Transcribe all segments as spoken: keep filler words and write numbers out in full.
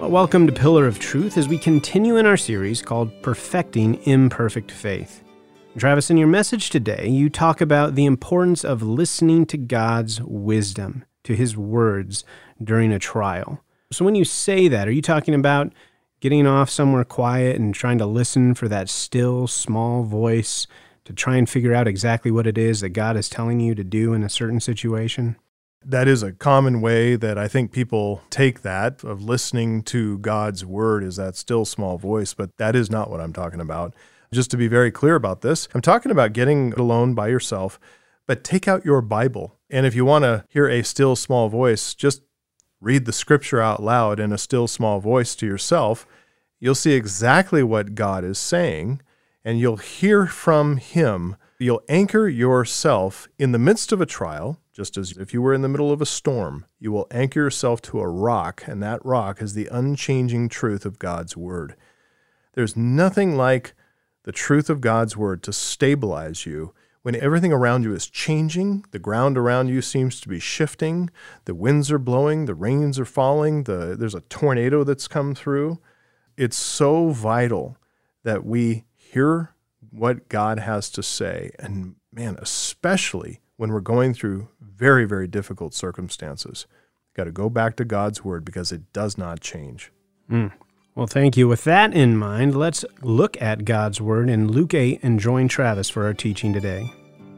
Well, welcome to Pillar of Truth as we continue in our series called Perfecting Imperfect Faith. Travis, in your message today, you talk about the importance of listening to God's wisdom, to His words during a trial. So when you say that, are you talking about getting off somewhere quiet and trying to listen for that still, small voice to try and figure out exactly what it is that God is telling you to do in a certain situation? That is a common way that I think people take that, of listening to God's word is that still small voice, but that is not what I'm talking about. Just to be very clear about this, I'm talking about getting alone by yourself, but take out your Bible. And if you want to hear a still small voice, just read the scripture out loud in a still small voice to yourself. You'll see exactly what God is saying, and you'll hear from Him. You'll anchor yourself in the midst of a trial, just as if you were in the middle of a storm. You will anchor yourself to a rock, and that rock is the unchanging truth of God's word. There's nothing like the truth of God's word to stabilize you when everything around you is changing, the ground around you seems to be shifting, the winds are blowing, the rains are falling, the, there's a tornado that's come through. It's so vital that we hear what God has to say, and man, especially when we're going through very, very difficult circumstances. You've got to go back to God's word because it does not change. Mm. Well, thank you. With that in mind, let's look at God's word in Luke eight and join Travis for our teaching today.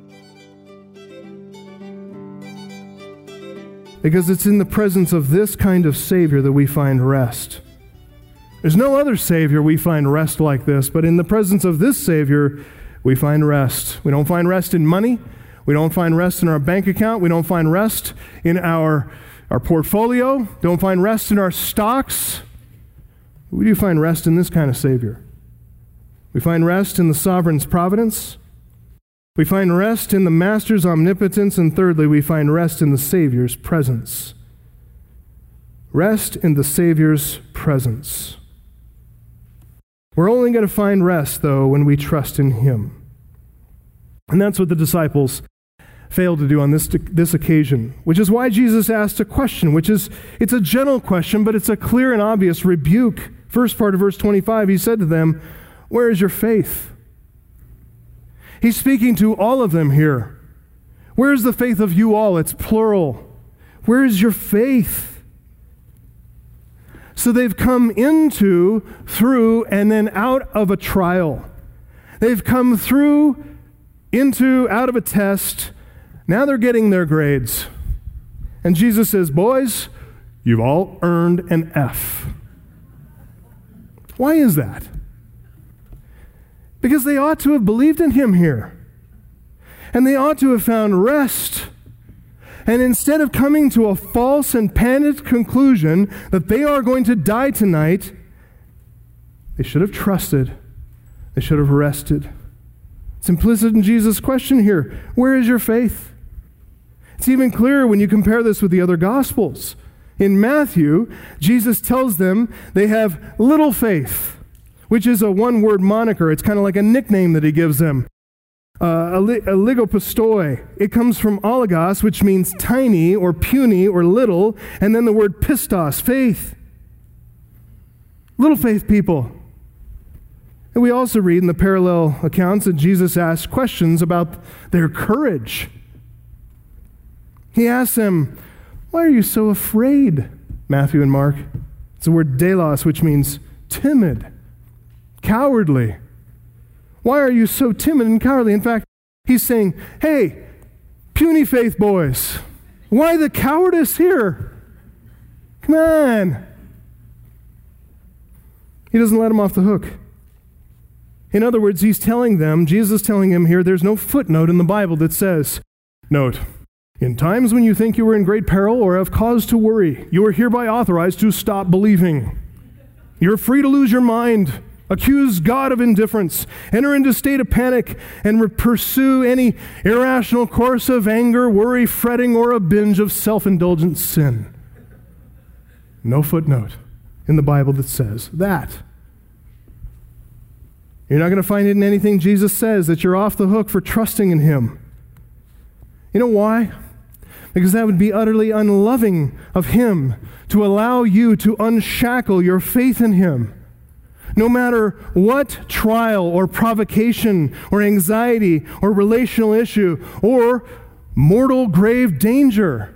Because it's in the presence of this kind of Savior that we find rest. There's no other Savior we find rest like this, but in the presence of this Savior, we find rest. We don't find rest in money. We don't find rest in our bank account. We don't find rest in our, our portfolio. Don't find rest in our stocks. We do find rest in this kind of Savior. We find rest in the sovereign's providence. We find rest in the Master's omnipotence. And thirdly, we find rest in the Savior's presence. Rest in the Savior's presence. We're only going to find rest, though, when we trust in Him. And that's what the disciples failed to do on this, this occasion, which is why Jesus asked a question, which is, it's a gentle question, but it's a clear and obvious rebuke. First part of verse twenty-five, He said to them, "Where is your faith?" He's speaking to all of them here. Where is the faith of you all? It's plural. Where is your faith? So they've come into, through, and then out of a trial. They've come through, into, out of a test. Now they're getting their grades. And Jesus says, boys, you've all earned an F. Why is that? Because they ought to have believed in Him here. And they ought to have found rest. And instead of coming to a false and panicked conclusion that they are going to die tonight, they should have trusted. They should have rested. It's implicit in Jesus' question here. Where is your faith? It's even clearer when you compare this with the other Gospels. In Matthew, Jesus tells them they have little faith, which is a one-word moniker. It's kind of like a nickname that He gives them. Uh, oligopistoi. It comes from oligos, which means tiny or puny or little, and then the word pistos, faith. Little faith people. And we also read in the parallel accounts that Jesus asked questions about their courage. He asks them, why are you so afraid? Matthew and Mark. It's the word delos, which means timid, cowardly. Why are you so timid and cowardly? In fact, He's saying, hey, puny faith boys, why the cowardice here? Come on. He doesn't let them off the hook. In other words, He's telling them, Jesus is telling him here, there's no footnote in the Bible that says, note, in times when you think you are in great peril or have cause to worry, you are hereby authorized to stop believing. You're free to lose your mind, accuse God of indifference, enter into a state of panic, and re- pursue any irrational course of anger, worry, fretting, or a binge of self-indulgent sin. No footnote in the Bible that says that. You're not going to find it in anything Jesus says that you're off the hook for trusting in Him. You know why? because that would be utterly unloving of Him to allow you to unshackle your faith in Him. No matter what trial or provocation or anxiety or relational issue or mortal grave danger.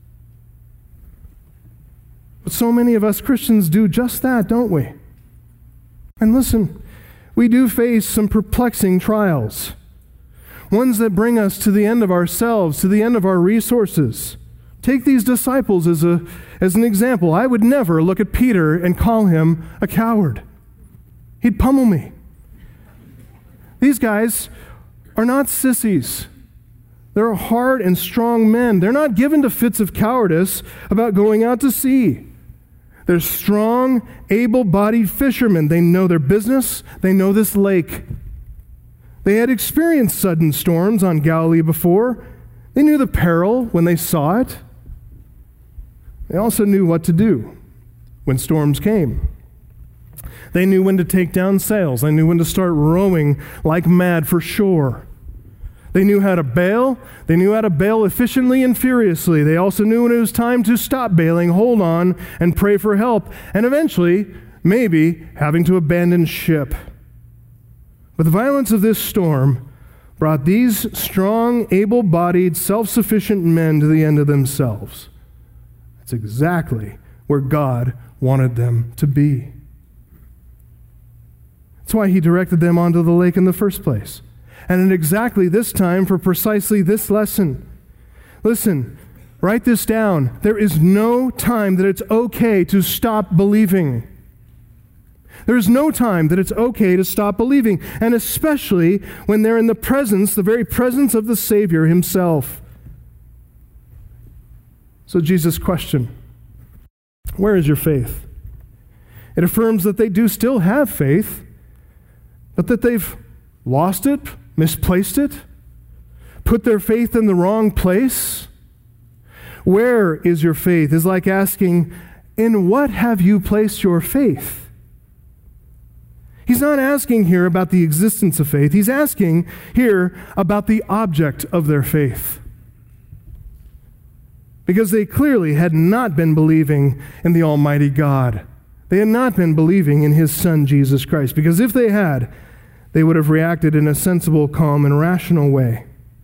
But so many of us Christians do just that, don't we? And listen, we do face some perplexing trials. Ones that bring us to the end of ourselves, to the end of our resources. Take these disciples as a as an example. I would never look at Peter and call him a coward. He'd pummel me. These guys are not sissies. They're hard and strong men. They're not given to fits of cowardice about going out to sea. They're strong, able-bodied fishermen. They know their business. They know this lake. They had experienced sudden storms on Galilee before. They knew the peril when they saw it. They also knew what to do when storms came. They knew when to take down sails. They knew when to start rowing like mad for shore. They knew how to bail. They knew how to bail efficiently and furiously. They also knew when it was time to stop bailing, hold on, and pray for help, and eventually, maybe, having to abandon ship. But the violence of this storm brought these strong, able-bodied, self-sufficient men to the end of themselves. That's exactly where God wanted them to be. That's why He directed them onto the lake in the first place. And at exactly this time for precisely this lesson. Listen, write this down. There is no time that it's okay to stop believing. There is no time that it's okay to stop believing, and especially when they're in the presence, the very presence of the Savior Himself. So Jesus' question, where is your faith? It affirms that they do still have faith, but that they've lost it, misplaced it, put their faith in the wrong place. Where is your faith is like asking, in what have you placed your faith? He's not asking here about the existence of faith. He's asking here about the object of their faith. Because they clearly had not been believing in the Almighty God. They had not been believing in His Son, Jesus Christ. Because if they had, they would have reacted in a sensible, calm, and rational way.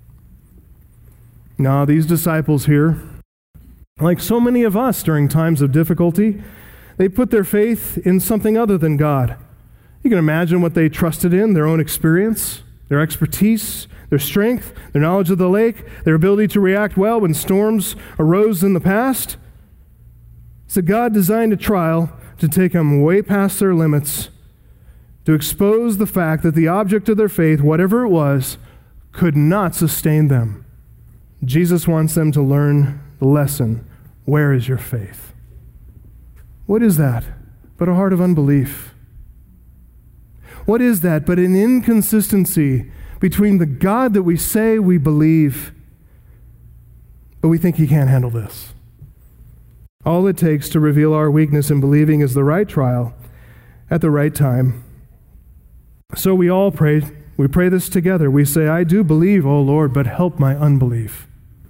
Now, these disciples here, like so many of us during times of difficulty, they put their faith in something other than God. You can imagine what they trusted in, their own experience, their expertise, their strength, their knowledge of the lake, their ability to react well when storms arose in the past. So God designed a trial to take them way past their limits, to expose the fact that the object of their faith, whatever it was, could not sustain them. Jesus wants them to learn the lesson. Where is your faith? What is that but a heart of unbelief? What is that but an inconsistency between the God that we say we believe, but we think He can't handle this? All it takes to reveal our weakness in believing is the right trial at the right time. So we all pray, we pray this together. We say, I do believe, O Lord, but help my unbelief.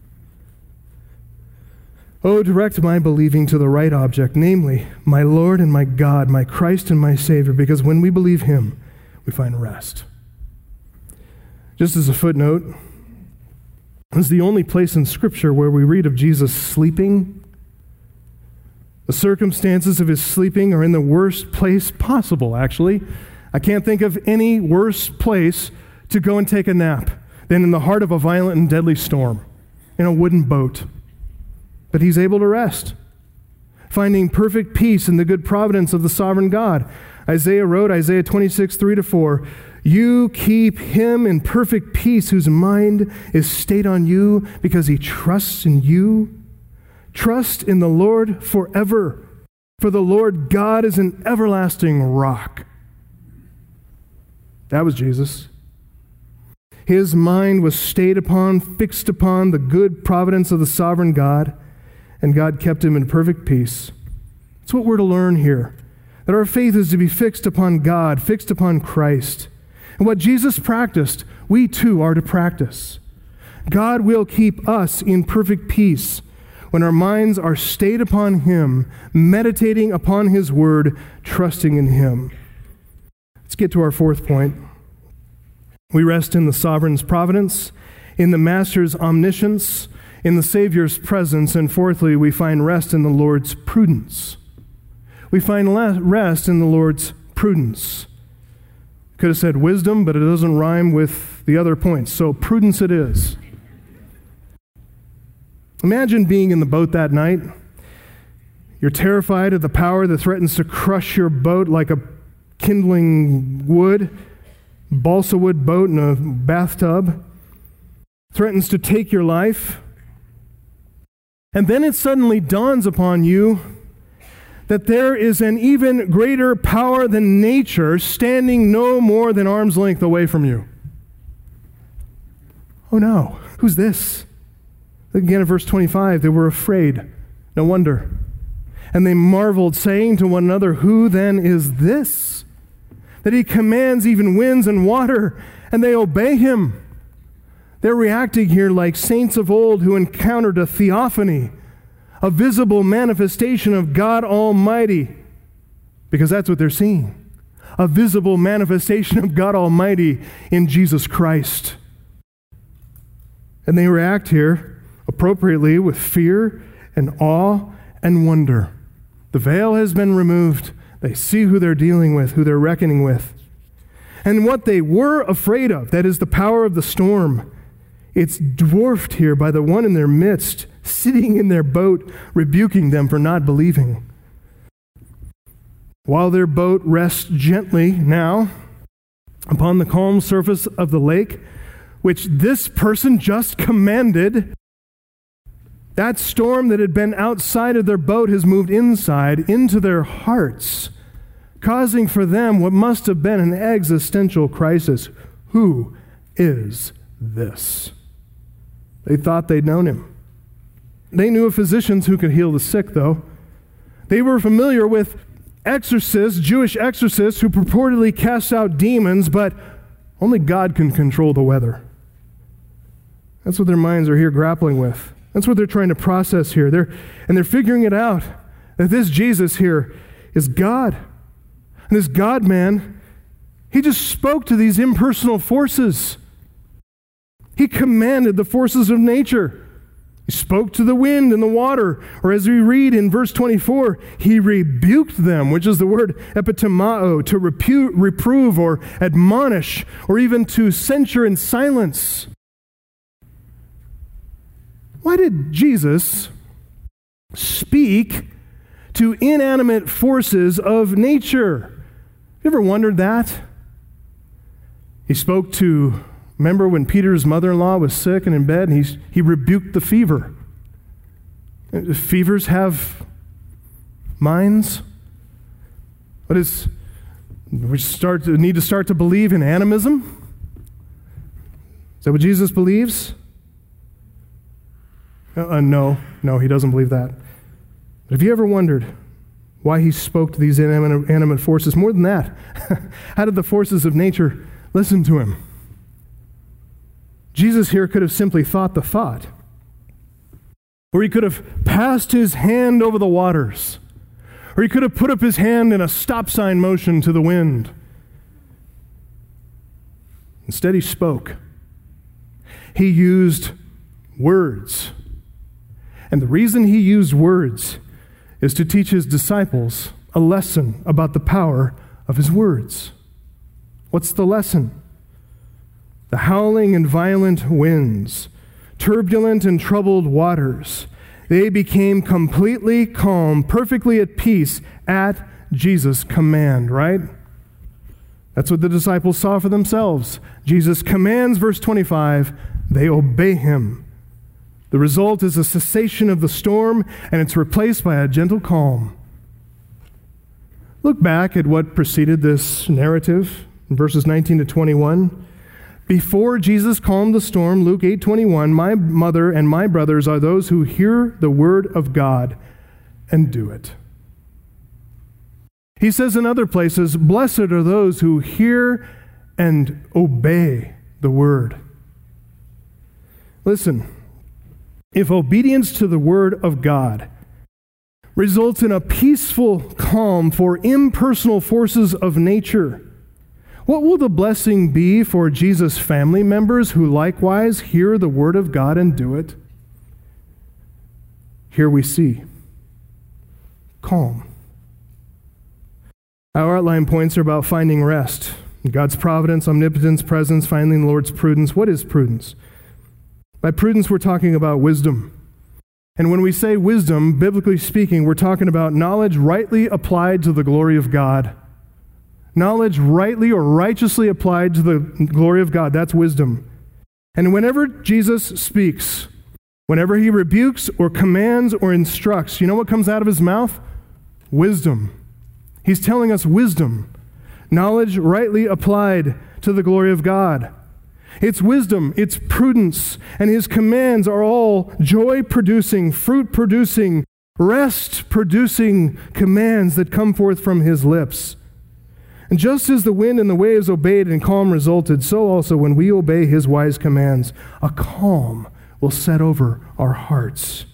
Oh, direct my believing to the right object, namely, my Lord and my God, my Christ and my Savior, because when we believe Him, we find rest. Just as a footnote, this is the only place in Scripture where we read of Jesus sleeping. The circumstances of His sleeping are in the worst place possible, actually. I can't think of any worse place to go and take a nap than in the heart of a violent and deadly storm, in a wooden boat. But He's able to rest, finding perfect peace in the good providence of the sovereign God. Isaiah wrote, Isaiah twenty-six, three to four, you keep him in perfect peace whose mind is stayed on you because he trusts in you. Trust in the Lord forever, for the Lord God is an everlasting rock. That was Jesus. His mind was stayed upon, fixed upon the good providence of the sovereign God, and God kept him in perfect peace. That's what we're to learn here, that our faith is to be fixed upon God, fixed upon Christ. And what Jesus practiced, we too are to practice. God will keep us in perfect peace when our minds are stayed upon Him, meditating upon His word, trusting in Him. Let's get to our fourth point. We rest in the sovereign's providence, in the Master's omniscience, in the Savior's presence, and fourthly, we find rest in the Lord's prudence. We find rest in the Lord's prudence. Could have said wisdom, but it doesn't rhyme with the other points, so prudence it is. Imagine being in the boat that night. You're terrified of the power that threatens to crush your boat like a kindling wood, balsa wood boat in a bathtub, threatens to take your life. And then it suddenly dawns upon you that there is an even greater power than nature standing no more than arm's length away from you. Oh no, who's this? Again in verse twenty-five, they were afraid. No wonder. And they marveled, saying to one another, who then is this? That he commands even winds and water, and they obey him. They're reacting here like saints of old who encountered a theophany, a visible manifestation of God Almighty, because that's what they're seeing. A visible manifestation of God Almighty in Jesus Christ. And they react here appropriately with fear and awe and wonder. The veil has been removed. They see who they're dealing with, who they're reckoning with. And what they were afraid of, that is the power of the storm, it's dwarfed here by the one in their midst, sitting in their boat, rebuking them for not believing. While their boat rests gently now upon the calm surface of the lake, which this person just commanded, that storm that had been outside of their boat has moved inside into their hearts, causing for them what must have been an existential crisis. Who is this? They thought they'd known him. They knew of physicians who could heal the sick, though. They were familiar with exorcists, Jewish exorcists, who purportedly cast out demons, but only God can control the weather. That's what their minds are here grappling with. That's what they're trying to process here. They're, and they're figuring it out, that this Jesus here is God. And this God-man, he just spoke to these impersonal forces. He commanded the forces of nature. He spoke to the wind and the water. Or as we read in verse twenty-four, he rebuked them, which is the word epitemao, to repu- reprove or admonish, or even to censure in silence. Why did Jesus speak to inanimate forces of nature? You ever wondered that? He spoke to, remember when Peter's mother-in-law was sick and in bed, and he, he rebuked the fever. Fevers have minds. What is, we start to, need to start to believe in animism? Is that what Jesus believes? Uh, no, no, he doesn't believe that. But have you ever wondered why he spoke to these inanimate, animate forces? More than that, how did the forces of nature listen to him? Jesus here could have simply thought the thought, or he could have passed his hand over the waters, or he could have put up his hand in a stop sign motion to the wind. Instead, he spoke. He used words. And the reason he used words is to teach his disciples a lesson about the power of his words. What's the lesson? The howling and violent winds, turbulent and troubled waters, they became completely calm, perfectly at peace at Jesus' command, right? That's what the disciples saw for themselves. Jesus commands, verse twenty-five, they obey him. The result is a cessation of the storm, and it's replaced by a gentle calm. Look back at what preceded this narrative in verses nineteen to twenty-one. Before Jesus calmed the storm, Luke eight twenty-one, my mother and my brothers are those who hear the word of God and do it. He says in other places, blessed are those who hear and obey the word. Listen, if obedience to the word of God results in a peaceful calm for impersonal forces of nature, what will the blessing be for Jesus' family members who likewise hear the word of God and do it? Here we see calm. Our outline points are about finding rest. God's providence, omnipotence, presence, finally the Lord's prudence. What is prudence? By prudence, we're talking about wisdom. And when we say wisdom, biblically speaking, we're talking about knowledge rightly applied to the glory of God. Knowledge rightly or righteously applied to the glory of God. That's wisdom. And whenever Jesus speaks, whenever he rebukes or commands or instructs, you know what comes out of his mouth? Wisdom. He's telling us wisdom. Knowledge rightly applied to the glory of God. It's wisdom, it's prudence, and his commands are all joy-producing, fruit-producing, rest-producing commands that come forth from his lips. And just as the wind and the waves obeyed and calm resulted, so also when we obey his wise commands, a calm will set over our hearts.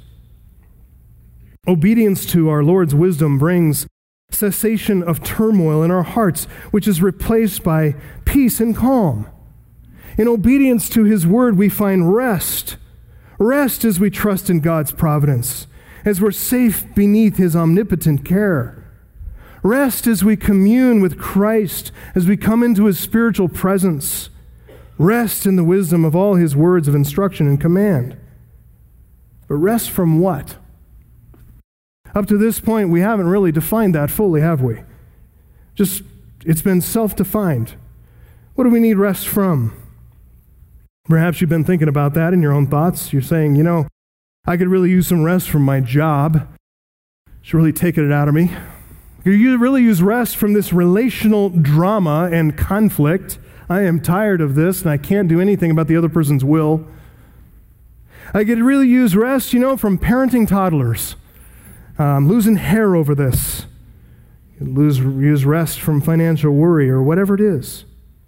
Obedience to our Lord's wisdom brings cessation of turmoil in our hearts, which is replaced by peace and calm. In obedience to his word, we find rest. Rest as we trust in God's providence, as we're safe beneath his omnipotent care. Rest as we commune with Christ, as we come into his spiritual presence. Rest in the wisdom of all his words of instruction and command. But rest from what? Up to this point, we haven't really defined that fully, have we? Just, it's been self-defined. What do we need rest from? Perhaps you've been thinking about that in your own thoughts. You're saying, you know, I could really use some rest from my job. It's really taking it out of me. Could you really use rest from this relational drama and conflict? I am tired of this, and I can't do anything about the other person's will. I could really use rest, you know, from parenting toddlers. I'm losing hair over this. Lose, use rest from financial worry or whatever it is.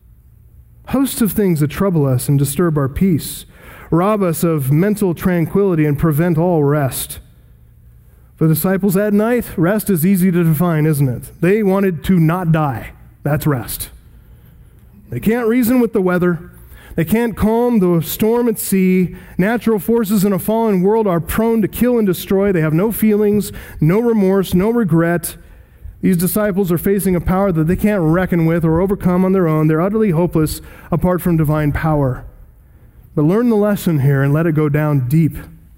Hosts of things that trouble us and disturb our peace, rob us of mental tranquility and prevent all rest. For the disciples at night, rest is easy to define, isn't it? They wanted to not die. That's rest. They can't reason with the weather. They can't calm the storm at sea. Natural forces in a fallen world are prone to kill and destroy. They have no feelings, no remorse, no regret. These disciples are facing a power that they can't reckon with or overcome on their own. They're utterly hopeless apart from divine power. But learn the lesson here and let it go down deep.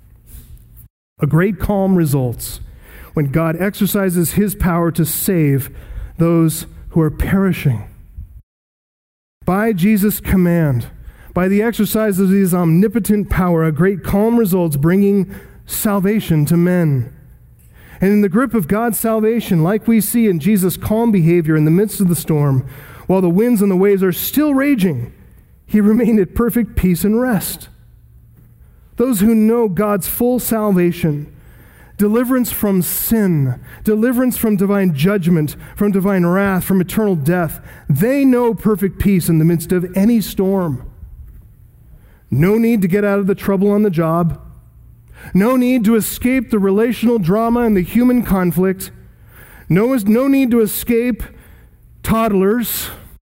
A great calm results when God exercises his power to save those who are perishing. By Jesus' command, by the exercise of his omnipotent power, a great calm results, bringing salvation to men. And in the grip of God's salvation, like we see in Jesus' calm behavior in the midst of the storm, while the winds and the waves are still raging, he remained at perfect peace and rest. Those who know God's full salvation, deliverance from sin, deliverance from divine judgment, from divine wrath, from eternal death, they know perfect peace in the midst of any storm. No need to get out of the trouble on the job. No need to escape the relational drama and the human conflict. No, no need to escape toddlers,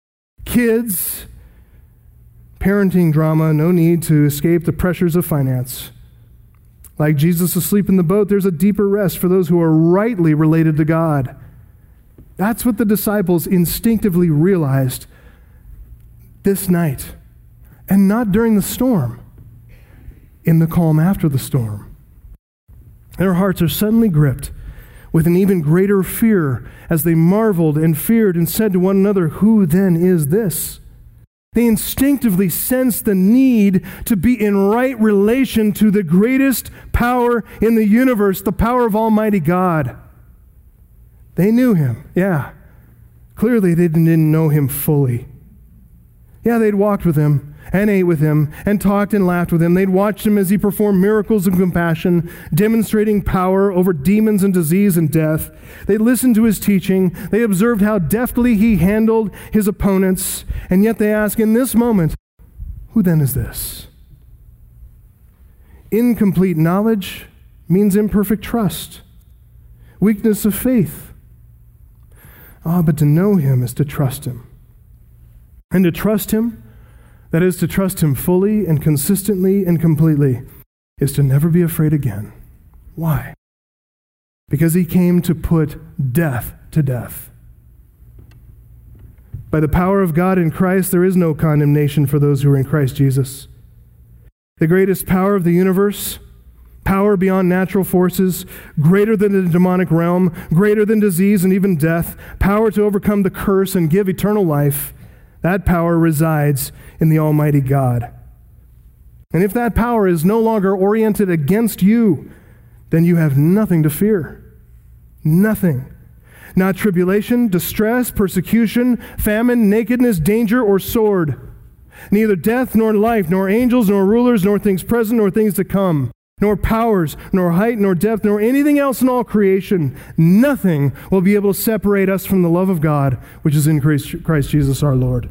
kids, parenting drama. No need to escape the pressures of finance. Like Jesus asleep in the boat, there's a deeper rest for those who are rightly related to God. That's what the disciples instinctively realized this night. And not during the storm, in the calm after the storm. Their hearts are suddenly gripped with an even greater fear as they marveled and feared and said to one another, "Who then is this?" They instinctively sensed the need to be in right relation to the greatest power in the universe, the power of Almighty God. They knew him, yeah. Clearly they didn't know him fully. Yeah, they'd walked with him and ate with him and talked and laughed with him. They'd watched him as he performed miracles of compassion, demonstrating power over demons and disease and death. They listened to his teaching. They observed how deftly he handled his opponents. And yet they ask in this moment, who then is this? Incomplete knowledge means imperfect trust, weakness of faith. Ah, but to know him is to trust him. And to trust him, that is to trust him fully and consistently and completely, is to never be afraid again. Why? Because he came to put death to death. By the power of God in Christ, there is no condemnation for those who are in Christ Jesus. The greatest power of the universe, power beyond natural forces, greater than the demonic realm, greater than disease and even death, power to overcome the curse and give eternal life, that power resides in the Almighty God. And if that power is no longer oriented against you, then you have nothing to fear. Nothing. Not tribulation, distress, persecution, famine, nakedness, danger, or sword. Neither death, nor life, nor angels, nor rulers, nor things present, nor things to come, nor powers, nor height, nor depth, nor anything else in all creation. Nothing will be able to separate us from the love of God, which is in Christ Jesus our Lord.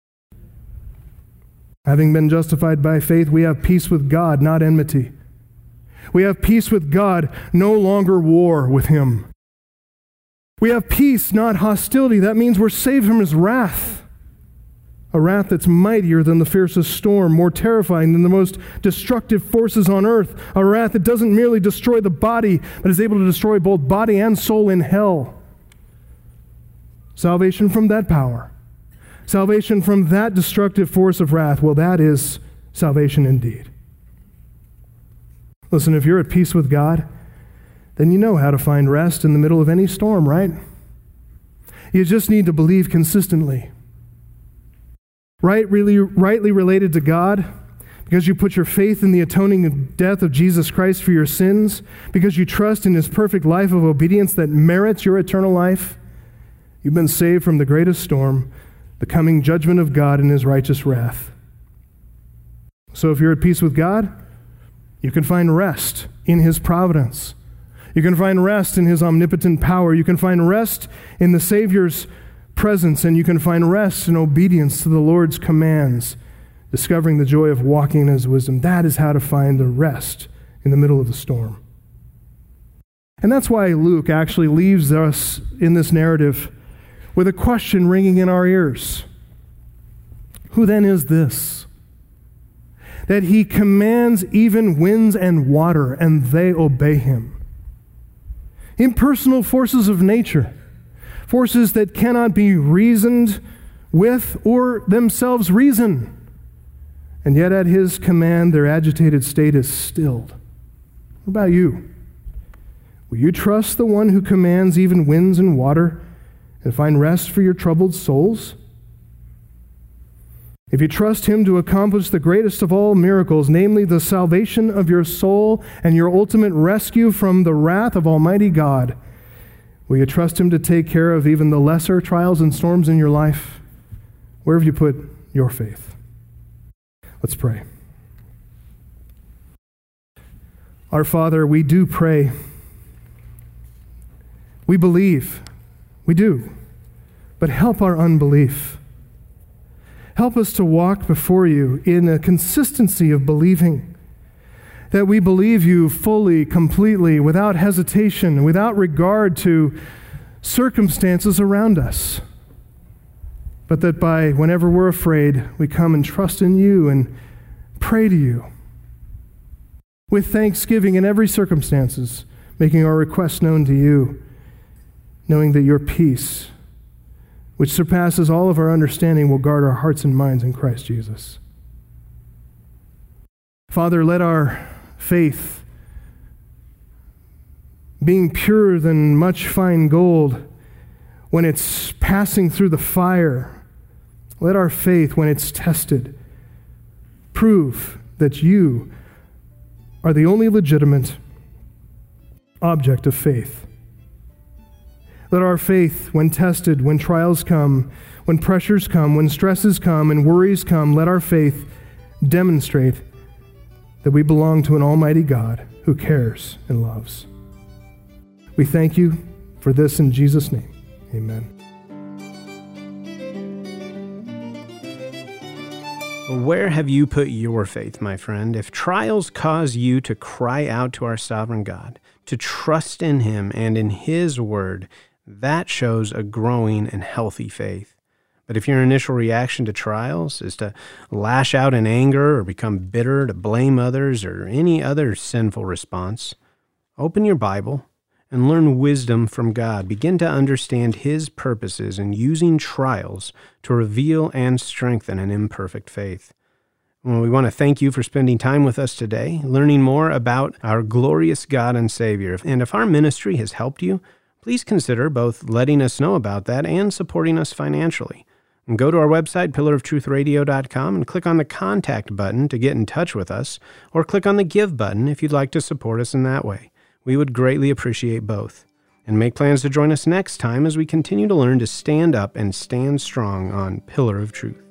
Having been justified by faith, we have peace with God, not enmity. We have peace with God, no longer war with him. We have peace, not hostility. That means we're saved from his wrath. A wrath that's mightier than the fiercest storm, more terrifying than the most destructive forces on earth. A wrath that doesn't merely destroy the body, but is able to destroy both body and soul in hell. Salvation from that power. Salvation from that destructive force of wrath. Well, that is salvation indeed. Listen, if you're at peace with God, then you know how to find rest in the middle of any storm, right? You just need to believe consistently. Right, really, rightly related to God, because you put your faith in the atoning death of Jesus Christ for your sins, because you trust in his perfect life of obedience that merits your eternal life, you've been saved from the greatest storm, the coming judgment of God and his righteous wrath. So if you're at peace with God, you can find rest in his providence. You can find rest in his omnipotent power. You can find rest in the Savior's presence, and you can find rest in obedience to the Lord's commands, discovering the joy of walking in his wisdom. That is how to find the rest in the middle of the storm. And that's why Luke actually leaves us in this narrative with a question ringing in our ears. Who then is this? That he commands even winds and water, and they obey him. Impersonal forces of nature, forces that cannot be reasoned with or themselves reason. And yet at his command, their agitated state is stilled. What about you? Will you trust the one who commands even winds and water and find rest for your troubled souls? If you trust him to accomplish the greatest of all miracles, namely the salvation of your soul and your ultimate rescue from the wrath of Almighty God, will you trust him to take care of even the lesser trials and storms in your life? Where have you put your faith? Let's pray. Our Father, we do pray. We believe. We do. But help our unbelief. Help us to walk before you in a consistency of believing, that we believe you fully, completely, without hesitation, without regard to circumstances around us. But that by whenever we're afraid, we come and trust in you and pray to you with thanksgiving in every circumstances, making our requests known to you, knowing that your peace, which surpasses all of our understanding, will guard our hearts and minds in Christ Jesus. Father, let our faith, being purer than much fine gold, when it's passing through the fire, let our faith, when it's tested, prove that you are the only legitimate object of faith. Let our faith, when tested, when trials come, when pressures come, when stresses come and worries come, let our faith demonstrate that we belong to an almighty God who cares and loves. We thank you for this in Jesus' name. Amen. Where have you put your faith, my friend? If trials cause you to cry out to our sovereign God, to trust in Him and in His Word, that shows a growing and healthy faith. But if your initial reaction to trials is to lash out in anger or become bitter, to blame others, or any other sinful response, open your Bible and learn wisdom from God. Begin to understand His purposes in using trials to reveal and strengthen an imperfect faith. Well, we want to thank you for spending time with us today, learning more about our glorious God and Savior. And if our ministry has helped you, please consider both letting us know about that and supporting us financially. And go to our website, pillar of truth radio dot com, and click on the Contact button to get in touch with us, or click on the Give button if you'd like to support us in that way. We would greatly appreciate both. And make plans to join us next time as we continue to learn to stand up and stand strong on Pillar of Truth.